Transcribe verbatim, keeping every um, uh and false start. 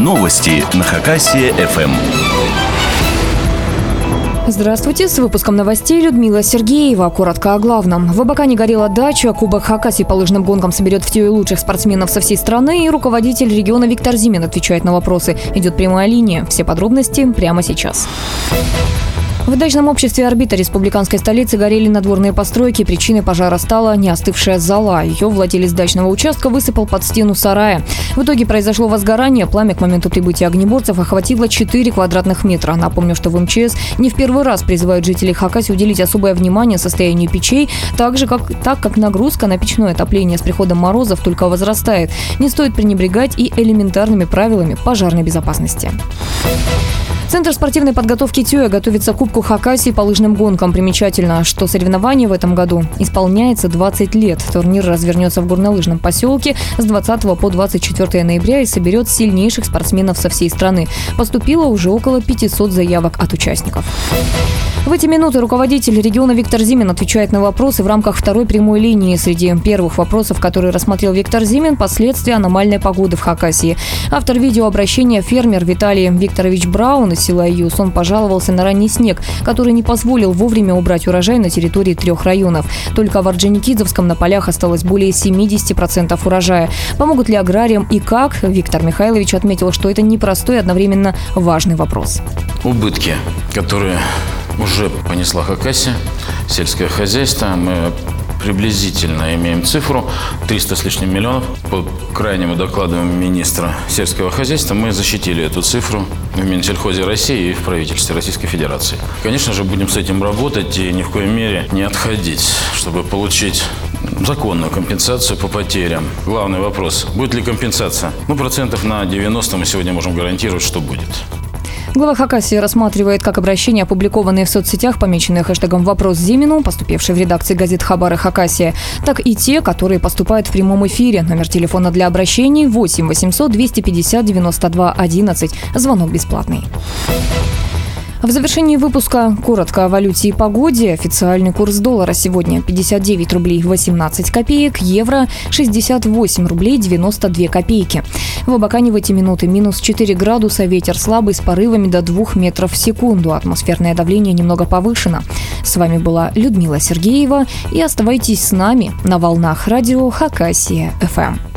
Новости на Хакасия-эф эм. Здравствуйте, с выпуском новостей Людмила Сергеева. Коротко о главном. В Абакане горела дача, Кубок Хакасии по лыжным гонкам соберет в тире лучших спортсменов со всей страны, и руководитель региона Виктор Зимин отвечает на вопросы. Идет прямая линия. Все подробности прямо сейчас. В дачном обществе «Орбита» республиканской столицы горели надворные постройки. Причиной пожара стала неостывшая зола. Ее владелец дачного участка высыпал под стену сарая. В итоге произошло возгорание. Пламя к моменту прибытия огнеборцев охватило четыре квадратных метра. Напомню, что в эм че эс не в первый раз призывают жителей Хакасии уделить особое внимание состоянию печей, так же, как, так как нагрузка на печное отопление с приходом морозов только возрастает. Не стоит пренебрегать и элементарными правилами пожарной безопасности. Центр спортивной подготовки ТЮЭ готовится к Кубку Хакасии по лыжным гонкам. Примечательно, что соревнование в этом году исполняется двадцать лет. Турнир развернется в горнолыжном поселке с двадцатого по двадцать четвёртое ноября и соберет сильнейших спортсменов со всей страны. Поступило уже около пятисот заявок от участников. В эти минуты руководитель региона Виктор Зимин отвечает на вопросы в рамках второй прямой линии. Среди первых вопросов, которые рассмотрел Виктор Зимин, последствия аномальной погоды в Хакасии. Автор видеообращения, фермер Виталий Викторович Браун из села Юс, он пожаловался на ранний снег, который не позволил вовремя убрать урожай на территории трех районов. Только в Орджоникидзевском на полях осталось более семьдесят процентов урожая. Помогут ли аграриям и как? Виктор Михайлович отметил, что это непростой и одновременно важный вопрос. Убытки, которые уже понесла Хакасия, сельское хозяйство, мы приблизительно имеем цифру триста с лишним миллионов. По крайнему докладу министра сельского хозяйства мы защитили эту цифру в Минсельхозе России и в правительстве Российской Федерации. Конечно же, будем с этим работать и ни в коей мере не отходить, чтобы получить законную компенсацию по потерям. Главный вопрос, будет ли компенсация? Ну, процентов на девяносто мы сегодня можем гарантировать, что будет. Глава Хакасии рассматривает как обращения, опубликованные в соцсетях, помеченные хэштегом «Вопрос Зимину», поступившие в редакции газет «Хабар» и «Хакасия», так и те, которые поступают в прямом эфире. Номер телефона для обращений восемь восемьсот двести пятьдесят девяносто два одиннадцать. Звонок бесплатный. В завершении выпуска коротко о валюте и погоде. Официальный курс доллара сегодня пятьдесят девять рублей восемнадцать копеек, евро шестьдесят восемь рублей девяносто две копейки. В Абакане в эти минуты минус четыре градуса, ветер слабый с порывами до двух метров в секунду. Атмосферное давление немного повышено. С вами была Людмила Сергеева, и оставайтесь с нами на волнах радио Хакасия-эф эм.